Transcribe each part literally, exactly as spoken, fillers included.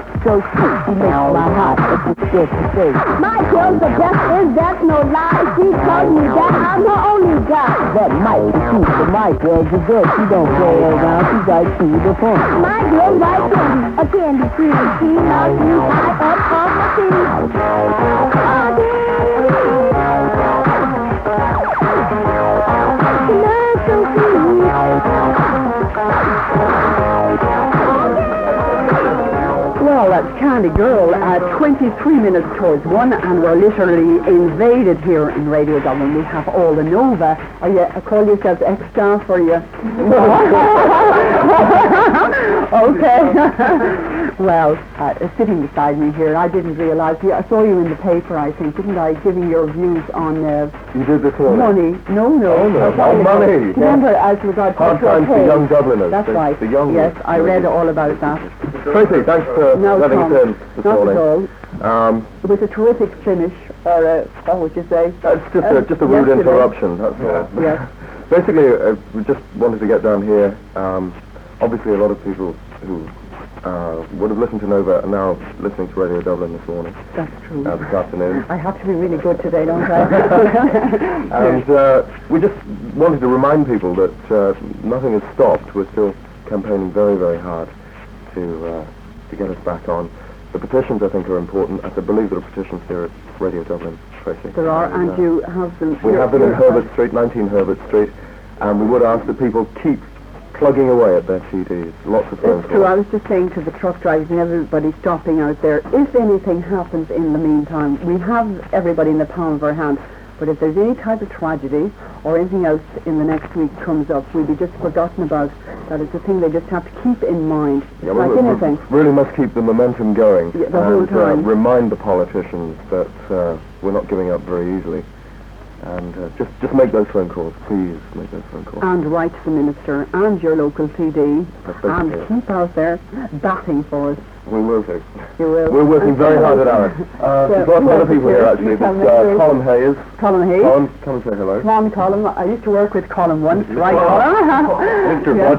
so sweet, she makes my heart just scared to say. My girl's the best, is that no lie? She tells me that I'm her only guy. That might be true, but my girl's a girl. She don't play around, she's right to the point. My girl's like candy, a candy free. She knocks me high up off my feet. Well, that's Candy Girl at twenty-three minutes towards one, and we're literally invaded here in Radio Dublin. We have all the Nova. Are you, uh, call yourselves ex-staff, or you? Okay. Well, uh, sitting beside me here, I didn't realise, you, I saw you in the paper, I think, didn't I, giving your views on uh, You did this morning? money. No, no. Oh, no. That's all Oh, it money. was. Remember, as regards Hard cultural times for pay. young Dubliners. That's the, right. The young Yes, I read all about that. Tracy, thanks for No, letting Tom, us in this not morning. at all. Um, It was a terrific finish, or a, what would you say? That's just Uh, a, just a rude yesterday. interruption, that's all. Yes. Basically, uh, we just wanted to get down here. Um, obviously, a lot of people who uh, would have listened to Nova are now listening to Radio Dublin this morning, That's true. uh, this afternoon. I have to be really good today, don't I? And uh, we just wanted to remind people that uh, nothing has stopped. We're still campaigning very, very hard to uh, to get us back on. The petitions, I think, are important. I believe there are petitions here at Radio Dublin, Tracy. There are, and uh, you have them. We you're- have them in you're- Herbert Street, nineteen Herbert Street, and we would ask that people keep plugging away at their C Ds. Lots of phone It's true. I calls. was just saying to the truck drivers and everybody stopping out there, if anything happens in the meantime, we have everybody in the palm of our hand. But if there's any type of tragedy or anything else in the next week comes up, we'll be just forgotten about. That is the thing they just have to keep in mind. It's Yeah, like we, we anything. really must keep the momentum going Yeah, the whole and time. Uh, remind the politicians that uh, we're not giving up very easily. And uh, just just make those phone calls, please make those phone calls. And write to the minister and your local C D That's basically and it. keep out there batting for us. We will do. You will. We're working very hard at ours. Uh, there's lots of other people here actually. There's uh, Colin Hayes. Colin Hayes. Colin, come and say hello. Come on, Colin. I used to work with Colin once, right, Colin? Mister Yes.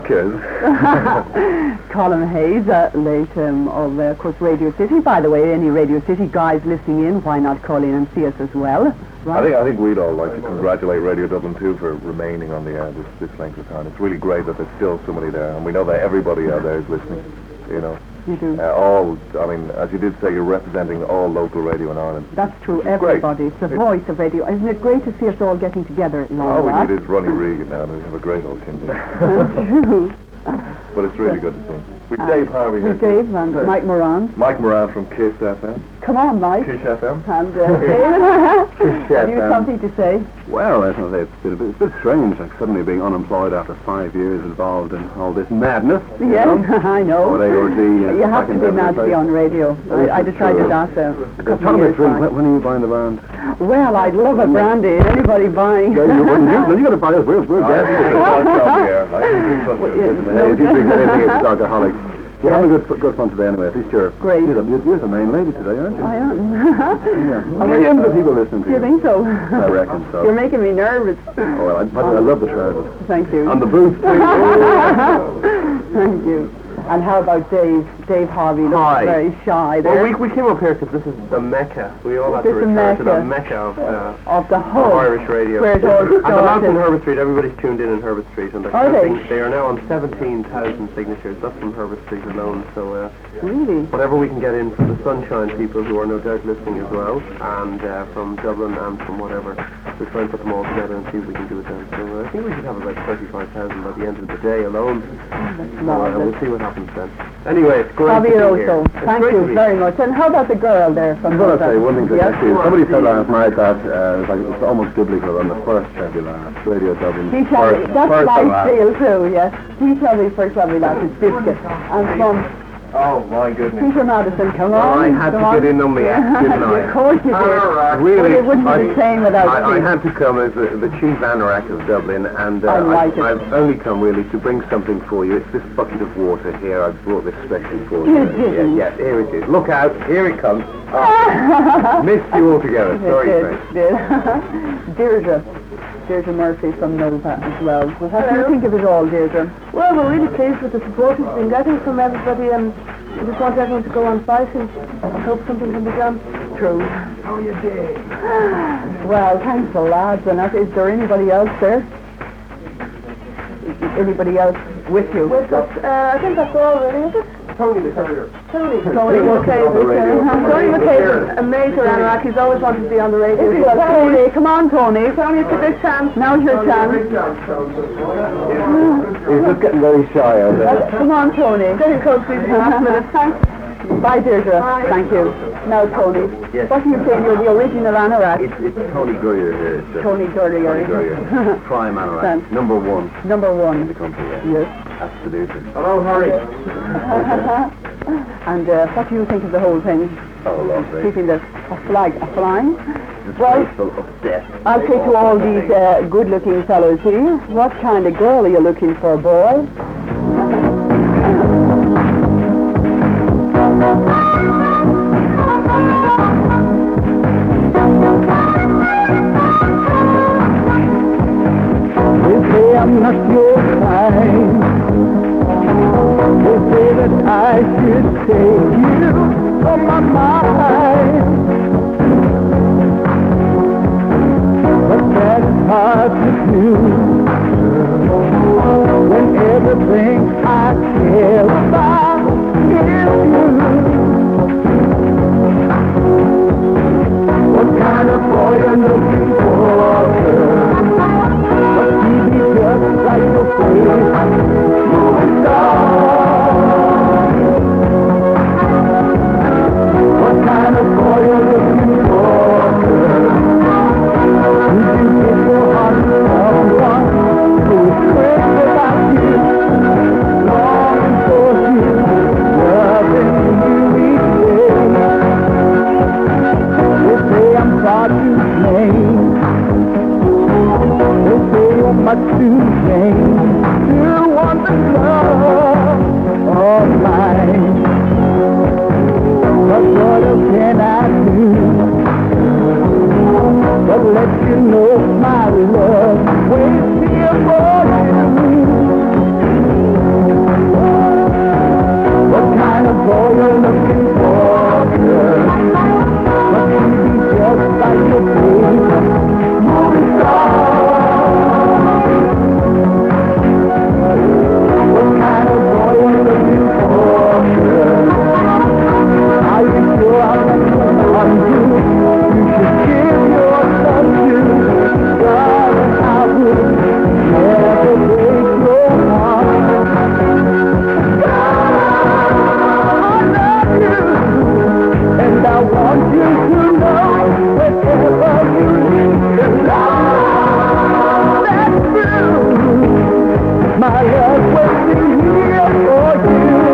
Vodkas. Colin Hayes, uh, late um, of, uh, of course, Radio City. By the way, any Radio City guys listening in, why not call in and see us as well? Right? I think I think we'd all like to congratulate Radio Dublin too for remaining on the air this, this length of time. It's really great that there's still somebody there, and we know that everybody out there is listening. You know, You do. uh, all. I mean, as you did say, you're representing all local radio in Ireland. That's true, great. everybody. It's the It's- voice of radio. Isn't it great to see us all getting together like All we that? need is Ronnie Regan now, and we have a great old team. True. But it's really good to see. With Dave Harvey here. With Dave and Hey. Mike Moran. Mike Moran from Kiss F M. Come on, Mike. Kiss F M. And uh, David, have you um, something to say? Well, I don't know, it's a bit, it's a bit strange, like suddenly being unemployed after five years involved in all this madness. you Yes, know? I know. What A O D, uh, You have back to in be Dublin mad to be place. on radio. I, I decided that uh, a Tell couple of me, years Trin, back. when, when are you buying the band? Well, I'd love a brandy. Anybody buying? Yeah, you, when you, when you got to buy us, we're, we're I think it's a guests. talk show here. I think it's a- Hey, if you drink anything, it's alcoholic. You're having good, good fun today anyway, at least you're... Great. You're the, you're the main lady today, aren't you? I am. Yeah. How many of the people listening to Do you you? think so? I reckon so. You're making me nervous. Oh, well, I, I love the trousers. Thank you. On the boots, too. Thank you. And how about Dave? Dave Harvey looks Hi. very shy there. Well, we, we came up here because this is the Mecca. We all have This to is return to Mecca. the Mecca of, uh, Of the of whole. Irish radio. Where it all And the lads in started. Herbert Street, everybody's tuned in in Herbert Street, and they're Are they? counting- they are now on seventeen thousand signatures. That's from Herbert Street alone. So uh, Really? whatever we can get in from the Sunshine people, who are no doubt listening as well, and uh, from Dublin and from whatever, we'll try and put them all together and see if we can do it then. So uh, I think we should have about thirty-five thousand by the end of the day alone. So, uh, we'll see what happens then. Anyway, it's great to be here. Fabioso, It's thank great to you be very much. And how about the girl there from I'm going to Dublin? say one thing to Yes? actually, somebody said last night that uh, it's, like, it's almost biblical on the first shall be last, Radio Dublin. He tell me, first, that's first my and last. deal too, yes. He tell me first shall be last, it's biscuit. And from Oh, my goodness. Peter Madison, come Well, on. I had come to on. get in on the act, didn't I? Of course you did. Anorak. But Really, it wouldn't be the same without I, I Steve. had to come as the, the chief anorak of Dublin, and uh, I like it. I've only come really to bring something for you. It's this bucket of water here. I've brought this specially for You you. didn't. Yeah, yeah, here it is. Look out, here it comes. Oh, missed you altogether. Sorry, It Frank. did, did. Deirdre. Deirdre Murphy from Nova as well. Well, what do you think of it all, Deirdre? Well, we're really pleased with the support we've been getting from everybody, and I just want everyone to go on site and hope something can be done. True. How you doing? Well, thanks the lads. And that, is there anybody else there? Anybody else with you? With us, uh, I think that's all really, is it? Tony the Courier. Tony. Tony McKay. Tony McKay, a major anorak. He's always wanted to be on the radio. Is he? Tony, come on, Tony. Tony, it's a big chance. Now's your chance. He's just getting very shy out there. Come on, Tony. Getting close to the last minute. Thanks. Bye, Deirdre. Thank you. Now, Tony, Yes. what are you saying? You're the original anorak. It's, it's Tony Gurrier here. It's, uh, Tony Gurrier. Tony Gurrier. Prime anorak. Thanks. Number one Number in one. the country. Yeah. Yes. Absolutely. Hello, Harry. And uh, what do you think of the whole thing? Oh, lovely. Keeping the a flag a flying? Disgraceful of death. I'll say to all these uh, good-looking fellows here, what kind of girl are you looking for, boy? They say I'm not your kind. They say that I should take you from my mind. But that's hard to do when everything I care about is you. What kind of boy you're looking for, girl? But you be just like your face, moving star. What kind of boy you're looking for, girl? Did you get your heart from someone who's crazy about you, longing for you, loving you each day? They say I'm far too plain. They say you're much too vain to want the love of mine. But what else can I do but let you know my love waits here for you? What kind of boy you're looking for, girl? But you be just like your face, moving star. What kind of boy you're looking for, girl? Are you sure I'm not the one you? You should give your love to, darling. I would never break your heart. I love you, and I want you to know whenever you need to love. That's true. My love waiting here for you.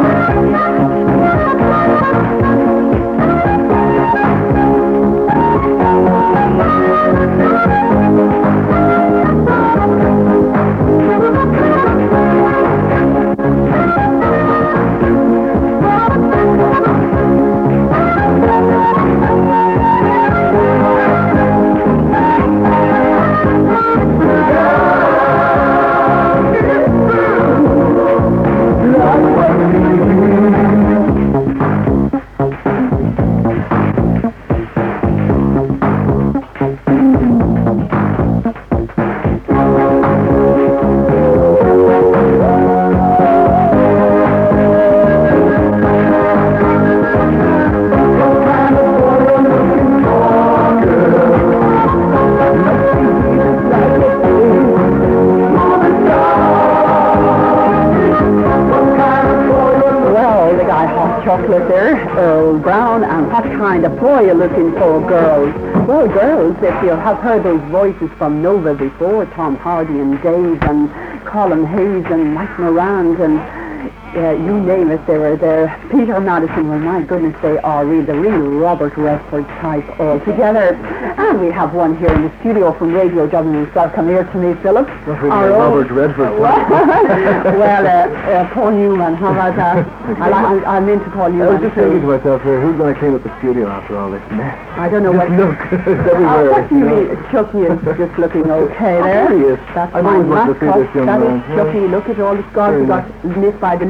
Chocolate there, Earl Brown, and what kind of boy you're looking for, girls? Well, girls, if you have heard those voices from Nova before, Tom Hardy and Dave and Colin Hayes and Mike Morand and uh, you name it, they were there. Peter Madison, well, my goodness, they are really the real Robert Redford type altogether. And we have one here in the studio from Radio Dublin himself. Come here to me, Philip. Our Robert Redford. Well, uh, uh, Paul Newman, how about that? I, I, I meant to call you. I was just thinking to myself here, who's going to clean up the studio after all this mess? I don't know what. Look, it's Oh, everywhere. what do you mean? Chucky is just looking okay there. There he is. That's I've my always wanted to see mascot. this young That man. is Chucky. Look at all the scars he Very got lit by the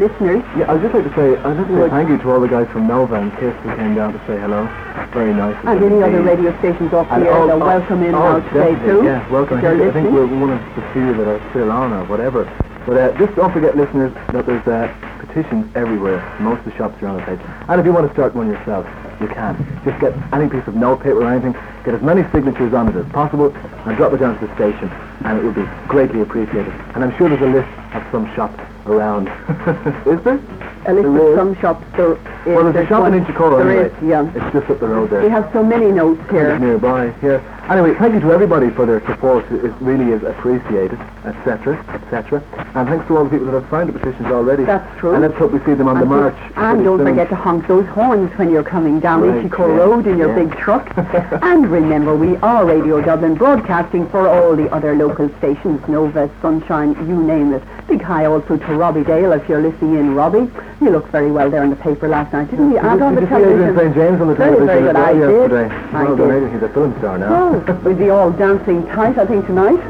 listeners. Yeah, I'd just like to say, I'd like to say thank you to all the guys from Nova and Kiss who came down to say hello. Very nice. And any other radio stations off And the air, all- they're all- welcome in oh, now today definitely, too. Yeah, welcome. If I you're think, I think listening. we're one of the few that are still on or whatever. But uh, just don't forget, listeners, that there's uh, petitions everywhere. Most of the shops around the place. And if you want to start one yourself, you can. Just get any piece of notepaper or anything, get as many signatures on it as possible, and drop it down to the station, and it will be greatly appreciated. And I'm sure there's a list of some shops around. Is there? A list There of is. some shops. There is. Well, there's a shop in one. Inchicore There anyway. is, yeah. It's just up the road there. We have so many notes here. It's nearby here. Anyway, thank you to everybody for their support. It it really is appreciated, et cetera, et cetera. And thanks to all the people that have signed the petitions already. That's true. And let's hope we see them on the And, march. and pretty don't soon. forget to honk those horns when you're coming down Right, Inchicore yeah, Road in your yeah. big truck. And remember, we are Radio Dublin, broadcasting for all the other local stations, Nova, Sunshine, you name it. Big hi also to Robbie Dale, if you're listening in, Robbie. You looked very well there in the paper last night, didn't you? Did And you- on the did you see Adrian television. Saint James on the Very, television very good. as well I did. yesterday? I Well, did. amazing. He's a film star now. Oh, we'll be all dancing tight, I think, tonight.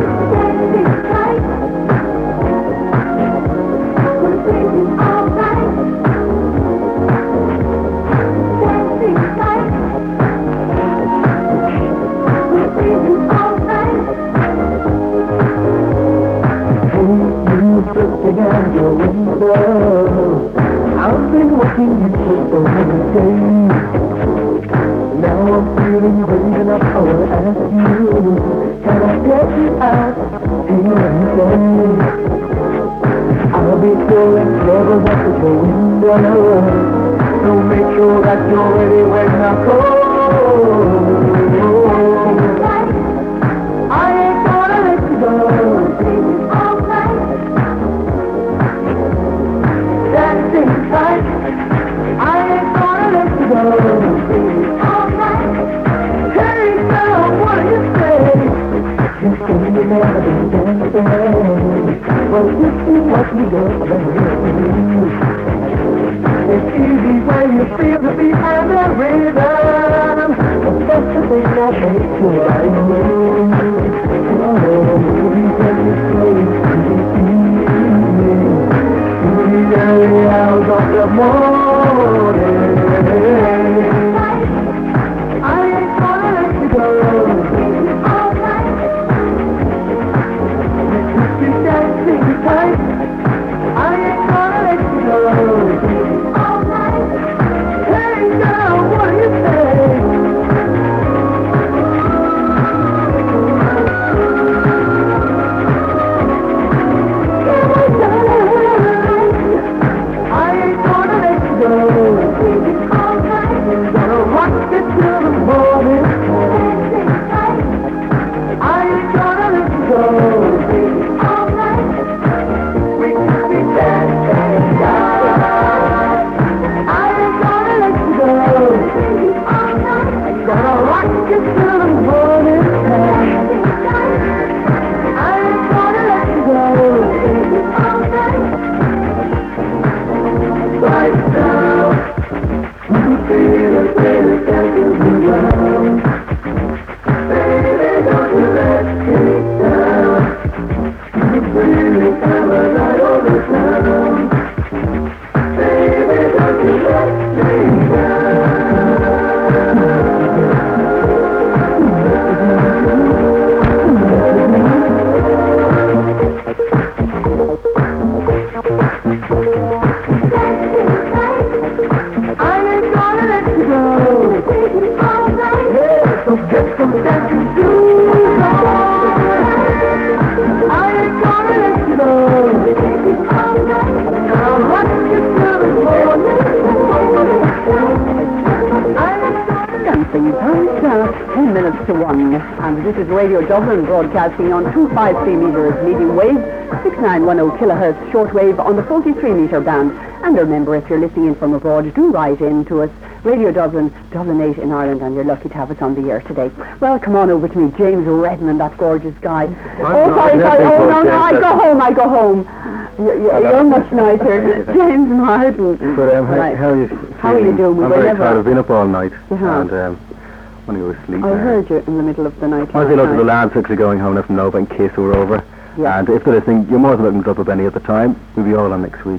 I've been watching you for every day. Now I'm feeling brave enough, I will ask you, can I get you out here and say, I'll be throwing troubles up at your window, so make sure that you're ready when I call. I ain't gonna let you go. Dancing tight, I ain't gonna let you go. Hey girl, what do you say? You say you never been dancing. Well, this is what we do. It's easy when you feel the beat and the rhythm. But that's the thing that makes you like me. Oh, we can just play in the early hours of the morning. I ain't gonna let you go. You keep dancing tight. I ain't gonna let you go. Hey girl, what do you say? I ain't gonna let you go. Gonna rock it till the morning. I ain't gonna let you go. We could be dancing tonight. I ain't gonna let you go. Gonna rock it till the morning. I ain't gonna let you go. Right now, you feel it, feel it, dancing around. Baby, don't you let me down. You really have a night on the town. Baby, don't you let me I ain't gonna let you go. Yeah, so get some dancing shoes on. I ain't gonna let you go. I'll rock you till the morning. I ain't gonna Dancing tight, uh, ten minutes to one. And this is Radio Dublin broadcasting on two fifty-three meters medium wave, six nine one zero kilohertz shortwave on the forty-three meter band. And remember, if you're listening in from abroad, do write in to us. Radio Dublin, Dublin eight in Ireland, and you're lucky to have us on the air today. Well, come on over to me, James Redmond, that gorgeous guy. oh, not sorry, sorry. happy Oh, for no, no, I James go home, I go home. You're, you're, you're much nicer. James Martin. But um, how, Right. how are you How are you feeling? doing? We I'm were very never- tired. I've been up all night. Uh-huh. And um, when you were asleep. I heard you in the middle of the night. I see last lots of the night. lads actually going home now from Nova in case we were over. Yeah. And if they're listening, you're more than welcome to drop up any at the time. We'll be all on next week.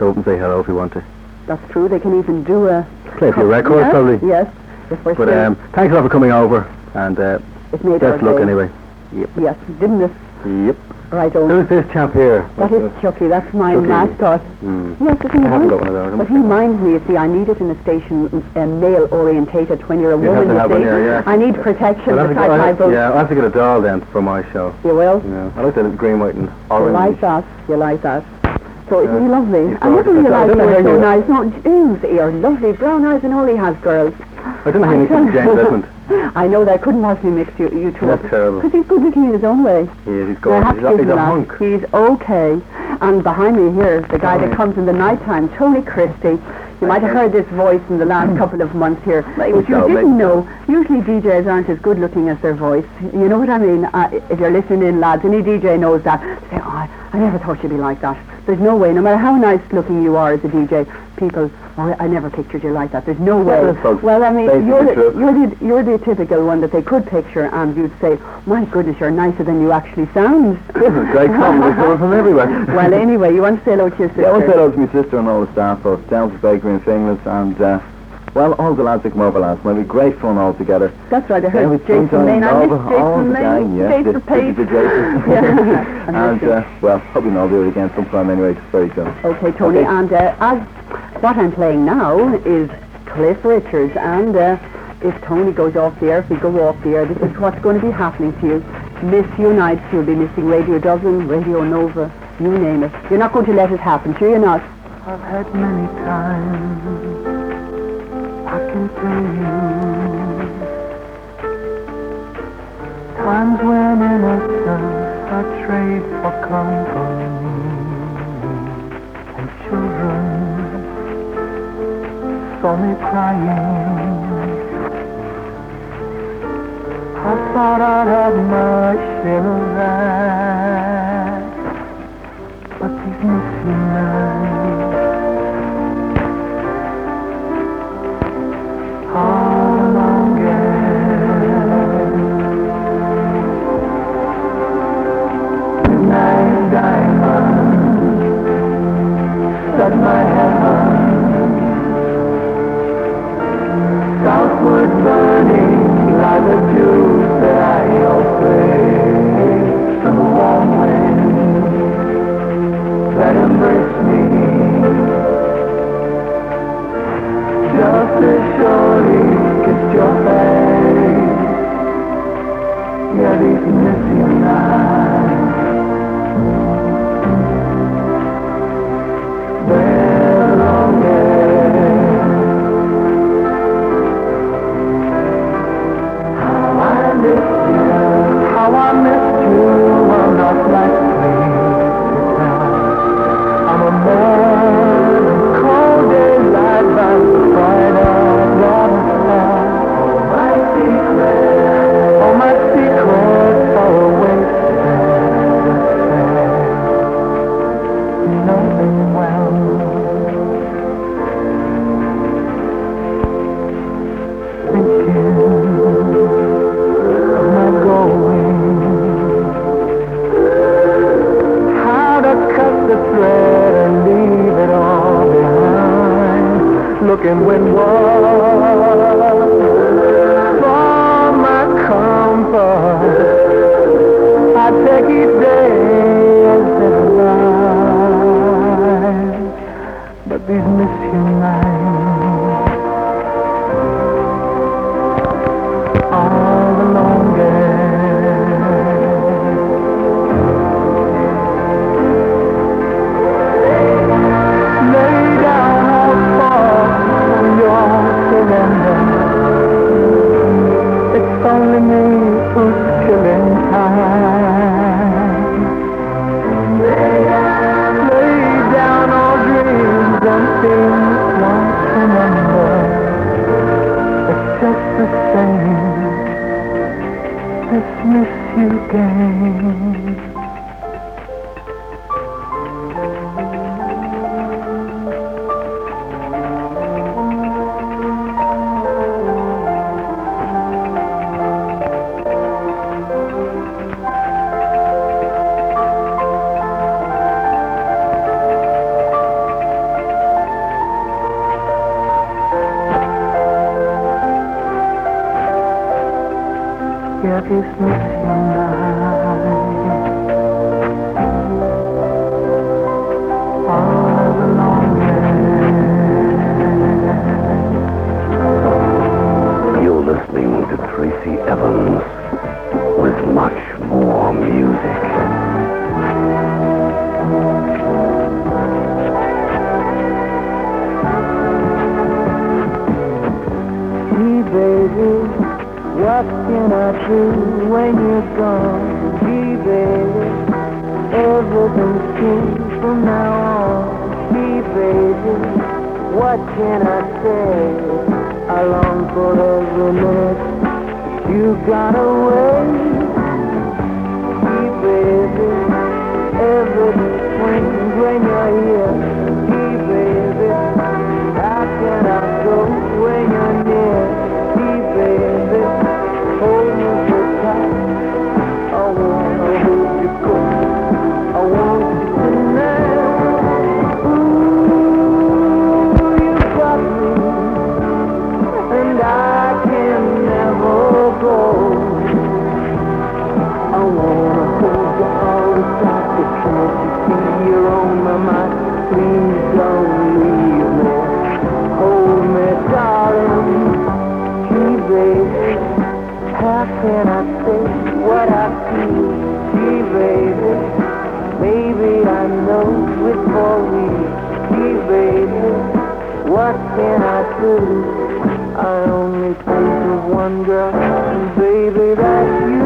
up and say hello if you want to. That's true. They can even do a... Play a few records, yes, probably. Yes. If we're But still- um, thanks a lot for coming over, and uh, it made our best luck day. anyway. Yes, didn't it? Yep. Right on. Who's this chap here? That is Chucky. That's my Chucky. mascot. Mm. Yes, isn't he? I haven't nice? got one of those. But he minds me, you see, I need it in a station, uh, male-orientated. When you're a You have woman, to you have see, one here, yeah. I need protection Well, I'll have to beside get- my I- boat. yeah, I'll have to get a doll then for my show. You will? Yeah. I like the green, white, and You orange. like that? You like that? So isn't he Yeah. lovely? He's I never gorgeous. I realised don't they know were how so you- nice. No, jeez, you're lovely. Brown eyes and all he has, girls. I don't know how you I'm mix James Edmund. I know that. I couldn't possibly mix you, you two That's up. terrible. Because he's good looking in his own way. He is, he's I gorgeous. have He's to a, give he's him a that. hunk. He's okay. And behind me here, the guy that Tony. comes in the night time, Tony Christie. You might have heard this voice in the last couple of months here. But you so, didn't know, usually D Js aren't as good looking as their voice. You know what I mean? Uh, if you're listening in, lads, any D J knows that. Say, oh, I, I never thought you'd be like that. There's no way, no matter how nice looking you are as a D J, people, oh, I never pictured you like that. There's no way. that's folks. Well, I mean, Basically you're the, true. you're, the, you're the typical one that they could picture and you'd say, my goodness, you're nicer than you actually sound. This is great compliments coming from everywhere. Well, anyway, you want to say hello to your sister? Yeah, I want to say hello to my sister and all the staff of Downs Bakery in Finglas, and uh, well, all the lads that come over last. It'll be great fun all together. That's right, I Yeah, heard with Jason Jason Lane. I all miss the- all Jason the gang, Lane. yes, Jason this- Page. this is Jason. Yeah. And uh, well, hope we'll all do it again sometime anyway, just very soon. Okay, Tony, Okay. and uh, as what I'm playing now is Cliff Richards, and uh, if Tony goes off the air, if we go off the air, this is what's going to be happening to you. Miss you nights, you'll be missing Radio Dublin, Radio Nova, you name it. You're not going to let it happen, sure you're not? I've had many times, I can tell you, times when innocence I trade for company, and children saw me crying. I thought I'd had my share of that, but these misty nights are longest. Midnight diamond set my heaven southward burning like the dew that I obey from the warm wind that embraced me just as surely kissed your face. Yeah, these missing nights, they're the longest. How I missed you, how I missed you, I'm not likely to tell. I'm a man of cold daylight by the side of waterfall. Oh, my secret, oh, my secrets are a wasted affair. You know them well. Thinking of my going, how to cut the thread and leave it all behind. Looking windward for my comfort, I take each day as it arrives. But these missing nights are the longest. Lay down all thoughts from your surrender. It's only me who's killing time. Lay down all dreams and things once remember. It's just the same, this miss you game. Yeah, this mission life all the longest. You're listening to Tracy Evans with much more music. Hey baby, what can I do when you're gone? Hey baby, everything's changed from now on. Hey baby, what can I say? I long for every minute you got away. Hey baby, everything swings when you're here. Hey baby, how can I go when you're near? Hey baby, hold me so tight. I wanna hold you close. I want you tonight. Ooh, you got me, and I can never go. I wanna hold you all the time, but can't you see you're on my mind? Please don't leave me. Hold me, darling. Hey, baby, how can I say what I feel? Hey, baby, maybe I know it's for real. Hey, baby, what can I do? I only think of one girl, and baby, that's you.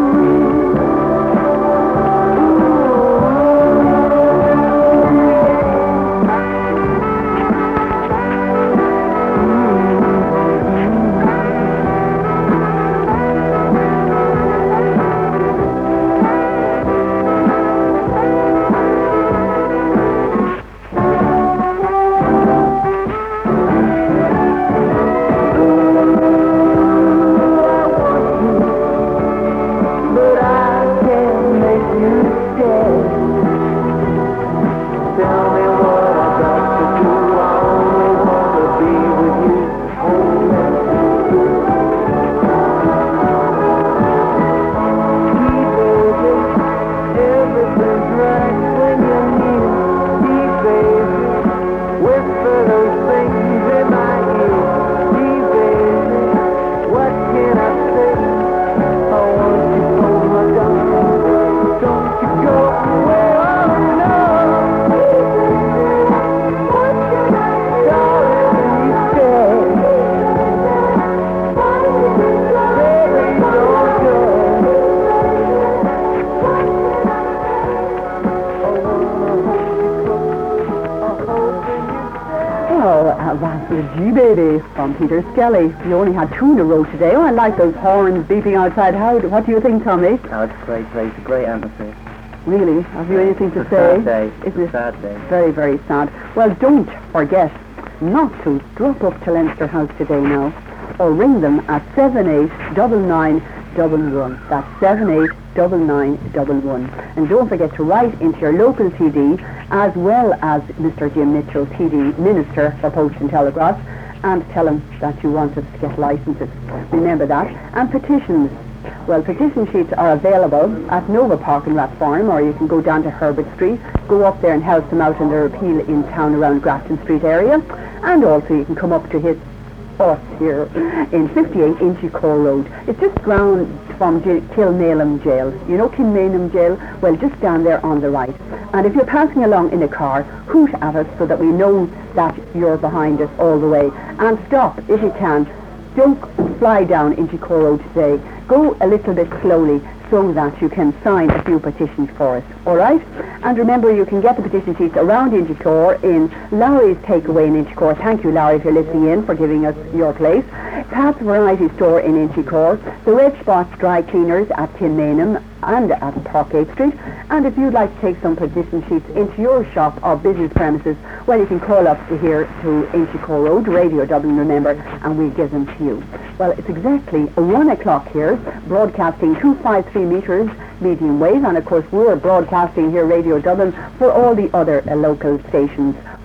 G-Baby from Peter Skelly. You only had two in a row today. Oh, I like those horns beeping outside. How? What do you think, Tommy? Oh, it's a great place, a great atmosphere. Really? Have you anything to It's a say? sad day. It's It's a sad day. Very, very sad. Well, don't forget not to drop up to Leinster House today now, or ring them at seven eight nine nine one one. That's seven eight nine nine one one. And don't forget to write into your local T D, as well as Mister Jim Mitchell, T D Minister for Post and Telegraph, and tell him that you want us to get licences. Remember that. And petitions. Well, petition sheets are available at Nova Park in Rathfarnham, or you can go down to Herbert Street, go up there and help them out in their appeal in town around Grafton Street area. And also you can come up to his us here in fifty-eight Inchicore Road. It's just round from J- Kilmainham Jail. You know Kilmainham Jail? Well, just down there on the right. And if you're passing along in a car, hoot at us so that we know that you're behind us all the way. And stop, if you can. Don't fly down Inchicore Road today. Go a little bit slowly so that you can sign a few petitions for us. All right? And remember, you can get the petition sheets around Inchicore in Lowry's Takeaway in Inchicore. Thank you, Lowry, if you're listening in, for giving us your place. Pat's Variety Store in Inchicore. The Red Spots Dry Cleaners at Kilmainham and at Parkgate Street. And if you'd like to take some petition sheets into your shop or business premises, well, you can call up to here to Inchicore Road, Radio Dublin, remember, and we'll give them to you. Well, it's exactly one o'clock here, broadcasting two fifty-three metres medium wave, and of course we're broadcasting here, Radio Dublin, for all the other uh, local stations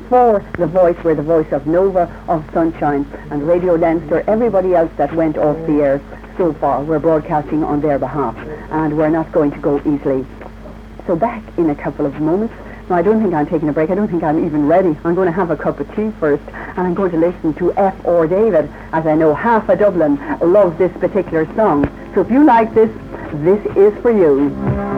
for The Voice. We're the voice of Nova, of Sunshine, and Radio Leinster, everybody else that went off the air so far. We're broadcasting on their behalf, and we're not going to go easily. So back in a couple of moments. No, I don't think I'm taking a break. I don't think I'm even ready. I'm going to have a cup of tea first, and I'm going to listen to F or David, as I know half of Dublin loves this particular song. So if you like this, this is for you.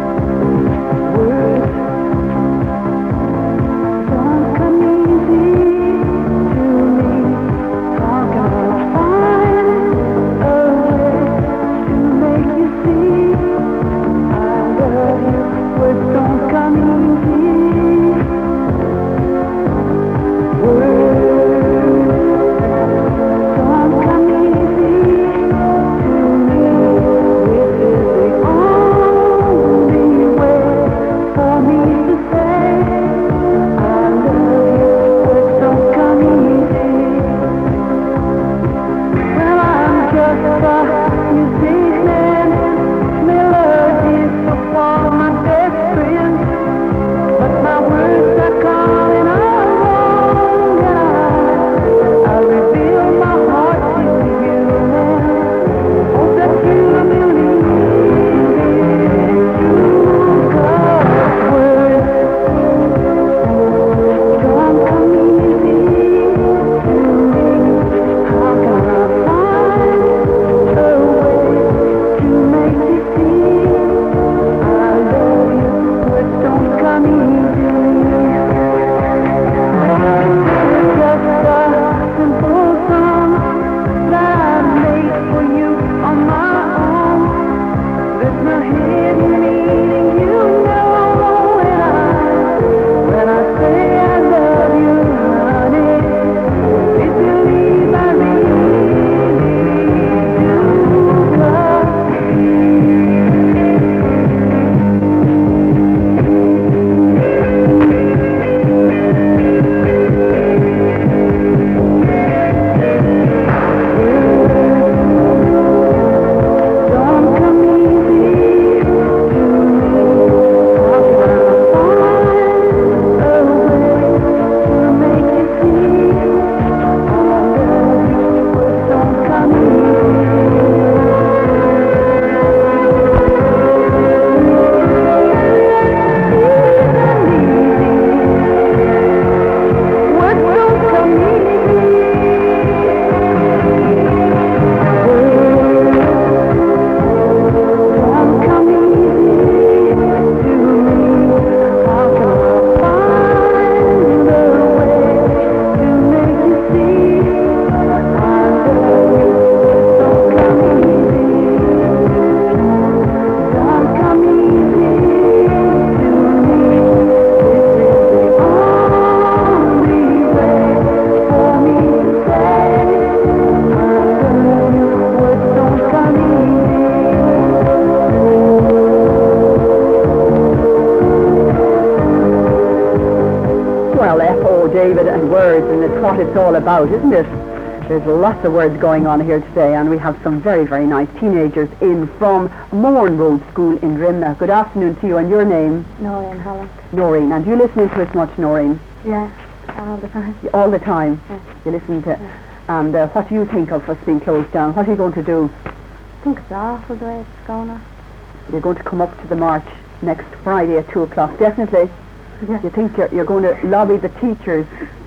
What it's all about, isn't it? There's lots of words going on here today, and we have some very, very nice teenagers in from Mourne Road School in Drimna. Good afternoon to you, and your name? Noreen Holland. Noreen. And do you listen to us much, Noreen? Yeah, all the time. All the time? Yeah. You listen to... Yeah. And uh, what do you think of us being closed down? What are you going to do? I think it's awful the way it's going on. You're going to come up to the march next Friday at two o'clock, definitely? Yeah. You think you're, you're going to lobby the teachers?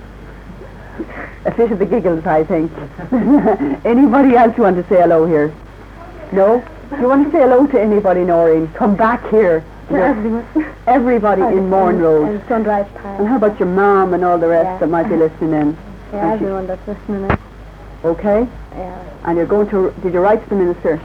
A fit of the giggles, I think. Anybody else you want to say hello here? No? Do you want to say hello to anybody, Noreen? Come back here. To everyone. Everybody in Mourne Road. And Sunrise Park. And how about your mom and all the rest Yeah. that might be listening in? Yeah, And she- everyone that's listening in. Okay? Yeah. And you're going to... Did you write to the minister?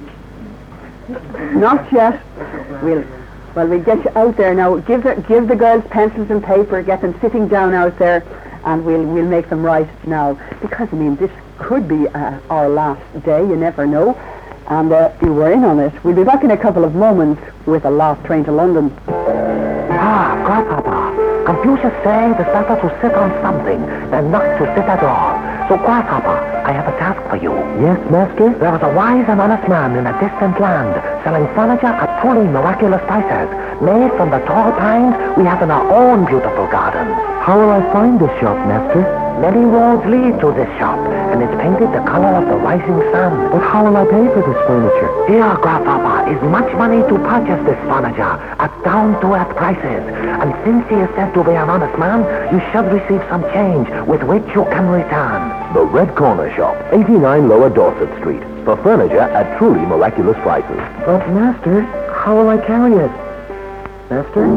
Not yet. We'll... Well, we'll get you out there now. Give the, give the girls pencils and paper. Get them sitting down out there. And we'll we'll make them right now, because I mean this could be uh, our last day. You never know, and uh, you were in on it. We'll be back in a couple of moments with a last train to London. Ah, Grasshopper. Confucius says it's better to sit on something than not to sit at all. So, Grasshopper, I have a task for you. Yes, master? There was a wise and honest man in a distant land selling furniture at truly miraculous prices, made from the tall pines we have in our own beautiful gardens. How will I find this shop, Master? Many roads lead to this shop, and it's painted the color of the rising sun. But how will I pay for this furniture? Here, Grandpapa, is much money to purchase this furniture at down-to-earth prices. And since he is said to be an honest man, you should receive some change with which you can return. The Red Corner Shop, eighty-nine Lower Dorset Street. For furniture at truly miraculous prices. But, Master, how will I carry it? Master?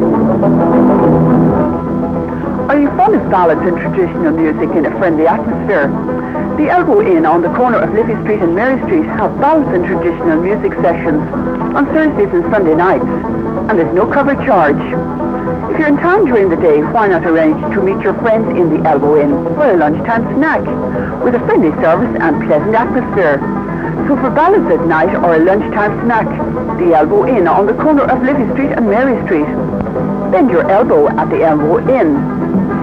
Are you fond of ballads and traditional music in a friendly atmosphere? The Elbow Inn on the corner of Liffey Street and Mary Street have ballads and traditional music sessions on Thursdays and Sunday nights, and there's no cover charge. If you're in town during the day, why not arrange to meet your friends in the Elbow Inn for a lunchtime snack with a friendly service and pleasant atmosphere? So for ballads at night or a lunchtime snack, the Elbow Inn on the corner of Liffey Street and Mary Street. Bend your elbow at the Elbow Inn.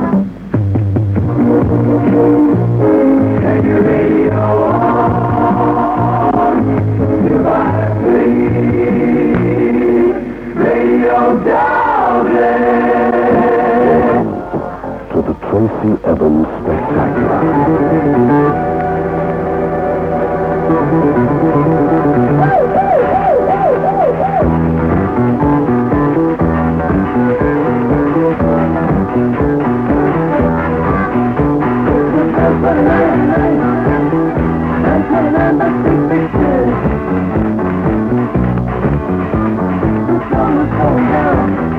Turn your radio on. Radio Dublin. To the Tracy Evans Spectacular. Down.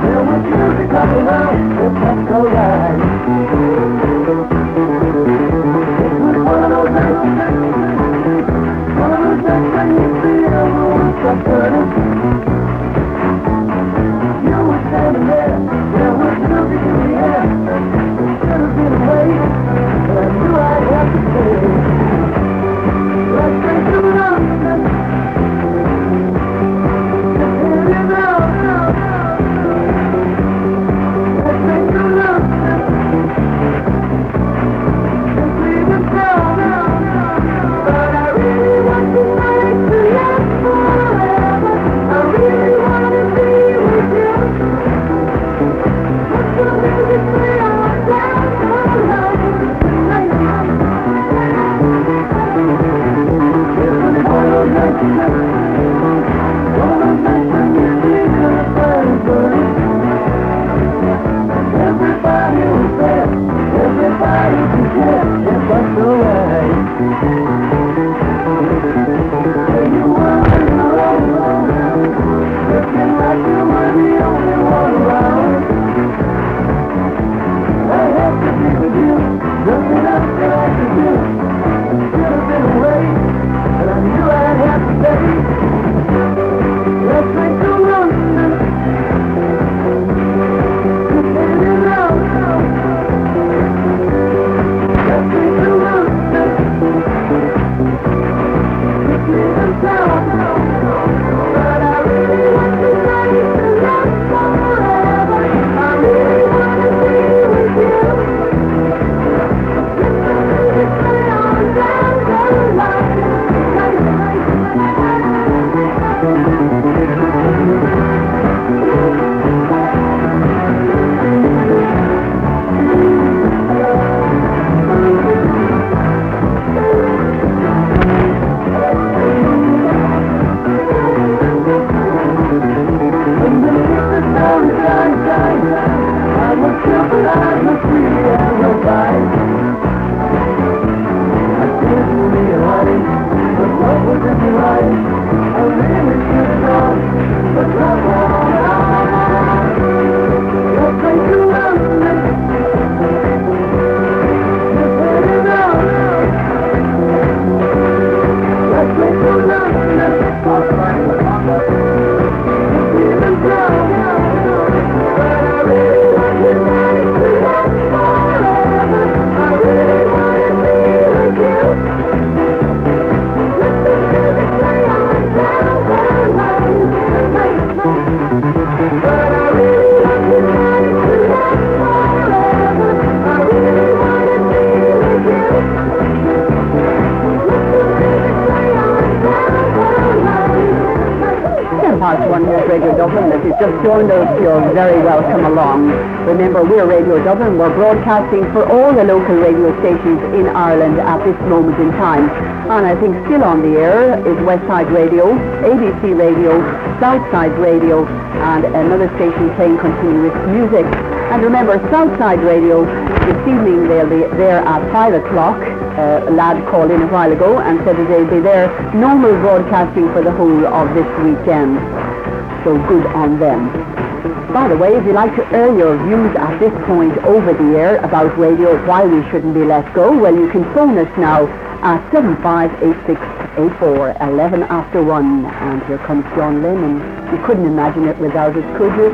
everyone here at Radio Dublin. If you've just joined us, you're very welcome along. Remember, we're Radio Dublin. We're broadcasting for all the local radio stations in Ireland at this moment in time. And I think still on the air is Westside Radio, A B C Radio, Southside Radio, and another station playing continuous music. And remember, Southside Radio, this evening they'll be there at five o'clock. Uh, a lad called in a while ago and said that they'll be there normal broadcasting for the whole of this weekend. So good on them. By the way, if you'd like to air your views at this point over the air about radio, why we shouldn't be let go, well, you can phone us now at seven five eight six eight four, eleven after one. And here comes John Lennon. You couldn't imagine it without it, could you?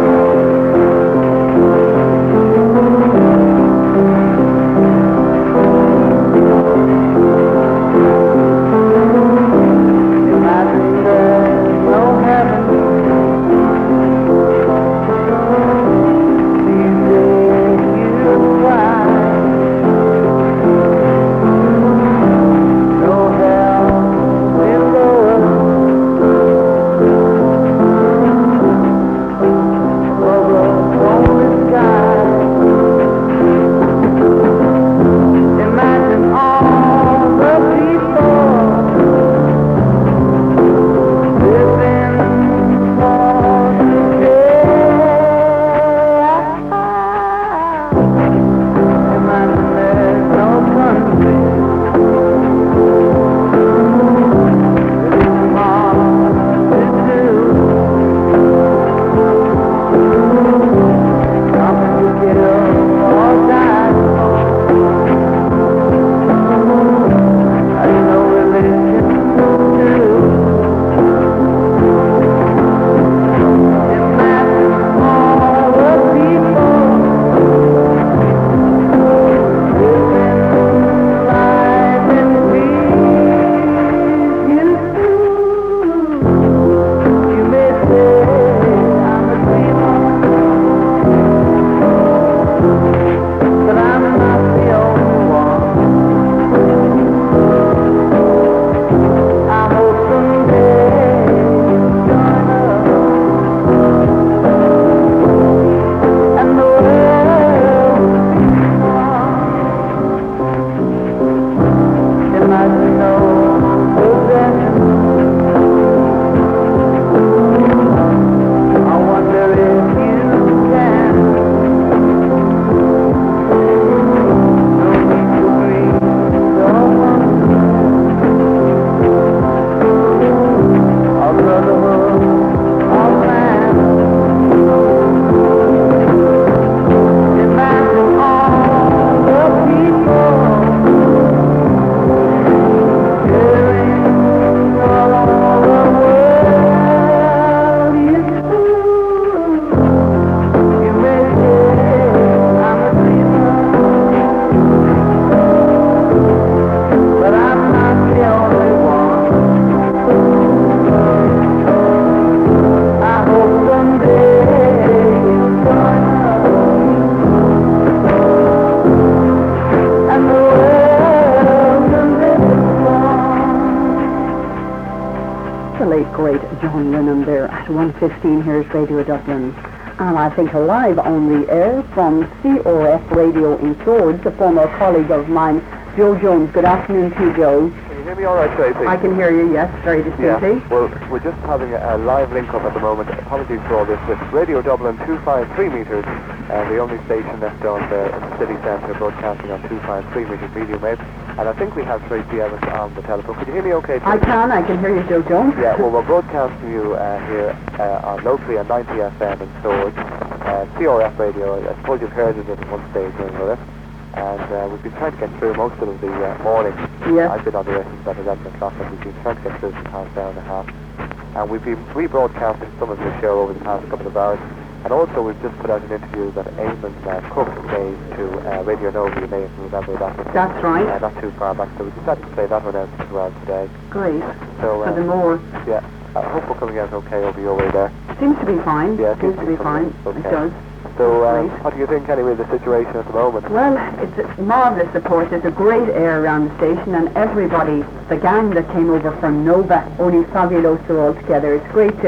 one fifteen, here's Radio Dublin. And I think live on the air from C O F Radio in Swords, a former colleague of mine, Joe Jones. Good afternoon to you, Joe. Can you hear me all right, Tracy? I can hear you, yes, very distinctly. Yeah. Well, we're just having a, a live link-up at the moment. Apologies for all this. With Radio Dublin two fifty-three metres, and the only station left on the, in the city centre broadcasting on two fifty-three metres medium wave. And I think we have Tracy Evans on the telephone. Could you hear me okay, Tracy? I can, I can hear you, Joe Jones. Yeah, well, we're broadcasting you uh, here uh, on locally on ninety F M in Swords, uh, C R F Radio. I suppose you've heard of it at one stage, with it. And uh, we've been trying to get through most of the uh, morning. Yes. I've been on the air since about eleven o'clock, and we've been trying to get through for the past hour and a half. And we've been rebroadcasting some of the show over the past couple of hours. And also we've just put out an interview that Eamon uh, Cook gave to uh, Radio Nova. You may remember that one. That's right. Uh, not too far back, so we decided to play that one out as well today. Great. So, uh, for the more. Yeah, I hope we're coming out okay over your way there. Seems to be fine. Yeah, seems, seems to be fine. Okay. It does. So, uh, what do you think, anyway, of the situation at the moment? Well, it's a marvellous support. There's a great air around the station, and everybody, the gang that came over from Nova, only fabuloso all together. It's great to,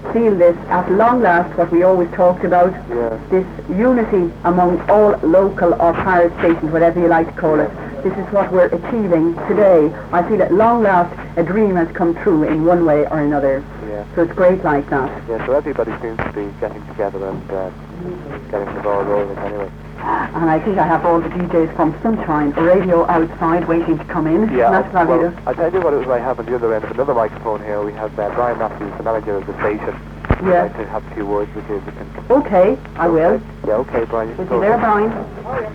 feel this at long last, what we always talked about, Yeah. this unity among all local or pirate stations, whatever you like to call it. This is what we're achieving today. I feel at long last a dream has come true in one way or another. Yeah. So it's great like that. Yeah, so everybody seems to be getting together and uh, getting the ball rolling anyway. And I think I have all the D Js from Sunshine Radio outside waiting to come in. Yeah, That's I, well, fabulous. I'll tell you what it was I have on the other end of another microphone here. We have uh, Brian Matthews, the manager of the station. I'd Yes. like to have a few words with you. if you can- Okay, I will. Yeah, okay, Brian. You can Is go he there, ahead. Brian?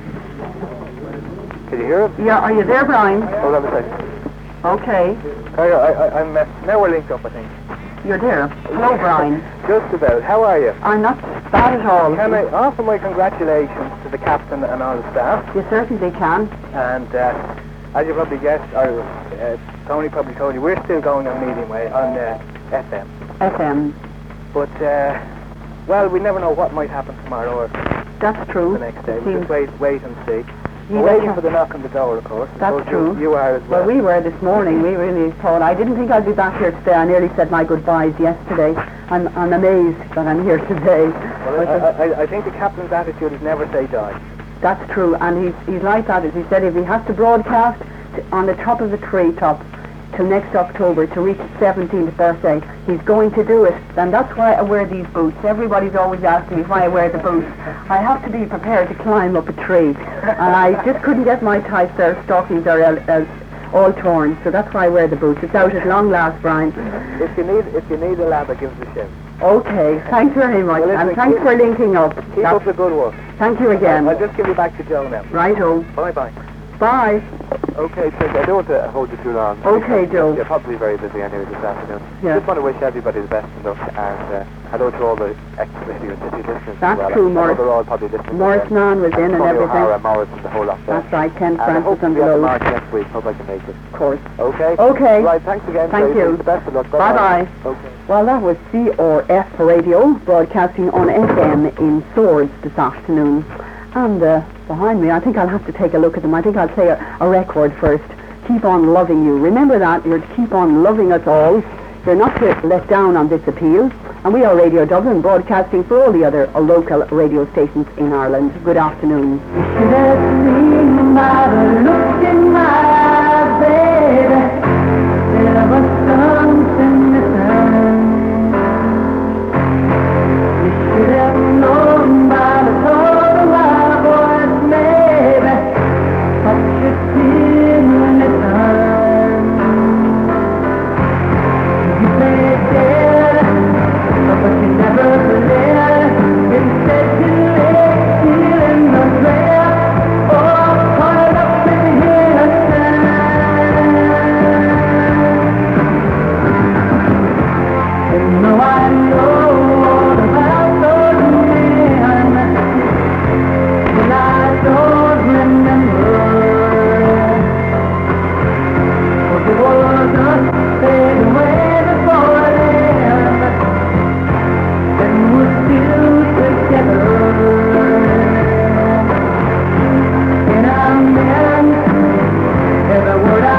Can you hear him? Yeah, are you there, Brian? Hold on a second. Okay, I, I, I'm, uh, now we're linked up, I think. you're there. Hello, Brian. Just about. How are you? I'm not bad at all. Can I offer my congratulations to the captain and all the staff? You certainly can. And uh, as you probably guessed, or uh, Tony probably told you, we're still going on medium wave on uh, F M. F M. But, uh, well, we never know what might happen tomorrow or That's true. the next day. It We'll seems- just wait, wait and see. You We're waiting better- for the knock on the door, of course. I That's suppose true. You, you are as well. Well, we were this morning. We really thought. I didn't think I'd be back here today. I nearly said my goodbyes yesterday. I'm, I'm amazed that I'm here today. Well, But, uh, I, I, I think the captain's attitude is never say die. That's true, and he's he's like that. As he said, if he has to broadcast t- on the top of the treetop till next October to reach his seventeenth birthday, he's going to do it. And that's why I wear these boots. Everybody's always asking me why I wear the boots. I have to be prepared to climb up a tree, and I just couldn't get my tights or stockings or el- el- all torn. So that's why I wear the boots. It's out at long last, Brian. If you need, if you need a ladder, give us a shout. Okay, thanks very much, Well, listen, and thanks keep- for linking up. Keep That's- up the good work. Thank you again. I'll just give you back to Joe now. Righto. Bye bye. Bye. Okay, so I don't want to hold you too long. Okay, Joe. You're probably very busy anyway this afternoon. Yeah. Just want to wish everybody the best of luck, and uh, hello to all the ex-Radio City listeners That's as well. true, I know Morris. they're all probably listening. Morris to Mann was in and Tony everything. O'Hara, Morris, and the whole lot there. That's right, Ken And I hope Francis to and be at the below. march next week. Hope I can make it. Of course. Okay? Okay. Right, thanks again. Thank Tracy. you. The best of luck. Bye-bye. Okay. Well, that was C R F Radio, broadcasting on F M in Swords this afternoon. And uh, behind me, I think I'll have to take a look at them. I think I'll play a, a record first. Keep on loving you. Remember that. You're to keep on loving us all. You're not to let down on this appeal. And we are Radio Dublin, broadcasting for all the other uh, local radio stations in Ireland. Good afternoon.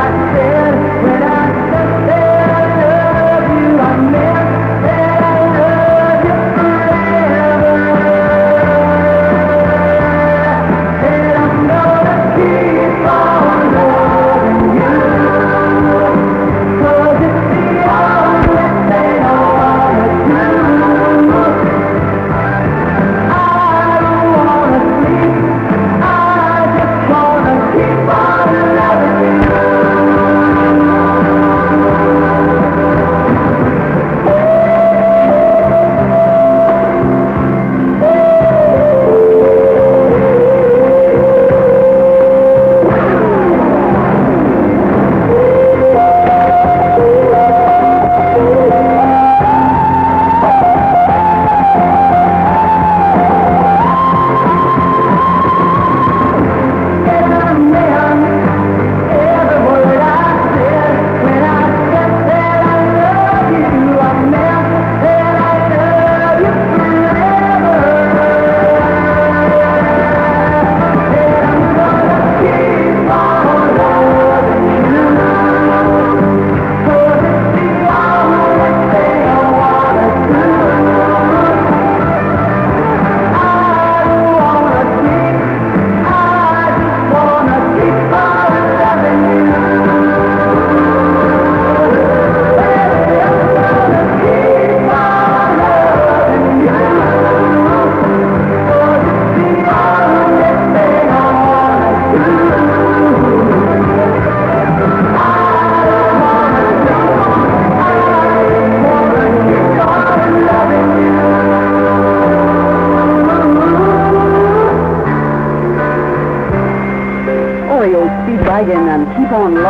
When I said I love you, I meant that I love you.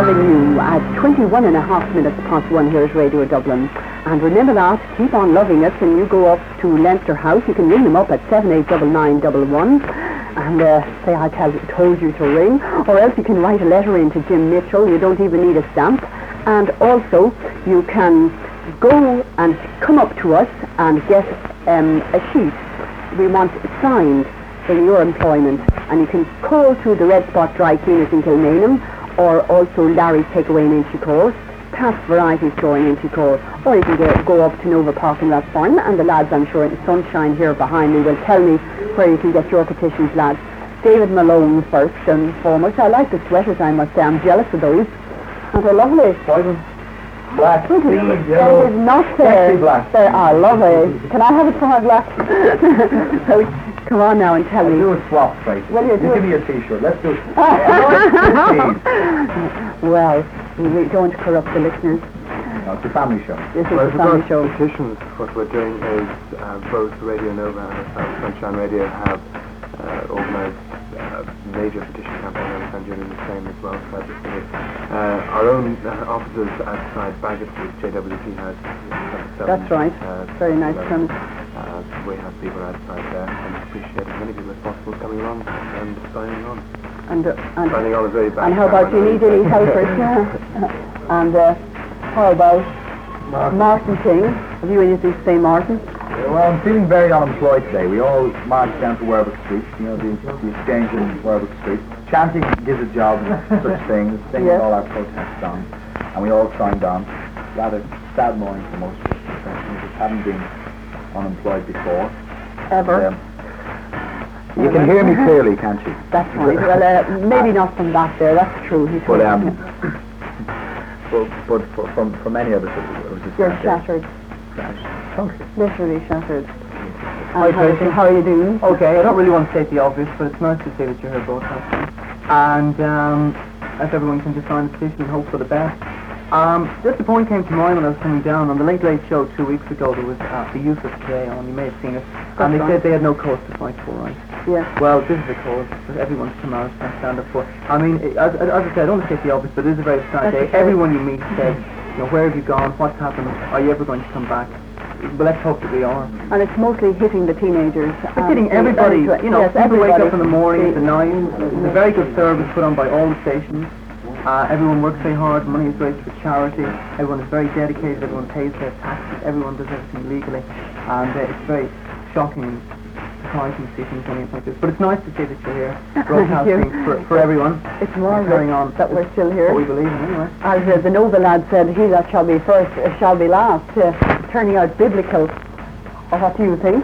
loving you at twenty-one and a half minutes past one here at Radio Dublin. And remember that, keep on loving us, and you go up to Leinster House. You can ring them up at seven eight nine nine one one and uh, say I tell, told you to ring, or else you can write a letter in to Jim Mitchell. You don't even need a stamp. And also, you can go and come up to us and get um, a sheet we want signed in your employment. And you can call to the Red Spot Dry Cleaners in Kilmainham, or also Larry's Takeaway in Inchicore, past Variety Store in Inchicore, or you can get, go up to Nova Park in Rathfarnham, and the lads, I'm sure, in the sunshine here behind me will tell me where you can get your petitions, lads. David Malone first and foremost. I like the sweaters, I must say. I'm jealous of those. And they're lovely. Black, It please, is, yellow, it is not fair. sexy black. They are lovely. Can I have it for my black? So, come on now and tell me. Do a swap, Tracy. Will you do give it? me a t-shirt. Let's do it. Well, we don't corrupt the listeners. No, it's a family show. This is Well, a family as show. regards petitions, what we're doing is uh, both Radio Nova and South Sunshine Radio have uh, organised uh, major petition campaign, and I'm doing the same as well. So uh, our own uh, offices outside Bagot Street, J W P has. That's right. Uh, Very nice eleven. premise. Uh, we have people outside there, and appreciate as many people as possible coming along and signing on. And, uh, and, Signing on is very bad. and how about, do you need any helpers? And uh, how about Martin. Martin King? Have you anything to say, Martin? Well, I'm feeling very unemployed today. We all marched down to Werwick Street, you know, the, the exchange in Werwick Street. Chanting gives a job and such things, singing Yes. all our protest songs. And we all signed on. Rather sad morning for most of us professionals who haven't been unemployed before. Ever? And, um, you can hear me clearly, can't you? That's right. Well, uh, maybe not from back there. That's true. He But, told um, me. but, but for, from, for many of us, it was just You're sad day. shattered. Chunky. Literally shattered. Hi, And how, Tracy. how are you doing? Okay, I don't really want to state the obvious, but it's nice to say that you're here broadcasting. And um, if everyone can just sign the petition and hope for the best. Um, just a point came to mind when I was coming down. On the Late Late Show two weeks ago, there was uh, the Youth of Today on. You may have seen it. And they right. said they had no cause to fight for, right? Yes. Well, this is a cause that everyone should come out and stand up for. I mean, it, as, as I said, I don't want to state the obvious, but it is a very sad That's day. okay. Everyone you meet says, you know, where have you gone? What's happened? Are you ever going to come back? But let's hope that we are. And it's mostly hitting the teenagers. It's hitting everybody. You know, yes, people wake everybody. up in the morning, at the night. It's a very good service put on by all the stations. Uh, everyone works very hard. Money is raised for charity. Everyone is very dedicated. Everyone pays their taxes. Everyone does everything legally. And uh, it's very shocking and surprising to see things running like this. But it's nice to see that you're here, broadcasting for, for everyone. It's marvellous Carrying on that we're still here. What we believe in, anyway. As uh, the Nova lad said, he that shall be first uh, shall be last. Uh, turning out biblical. Or what do you think?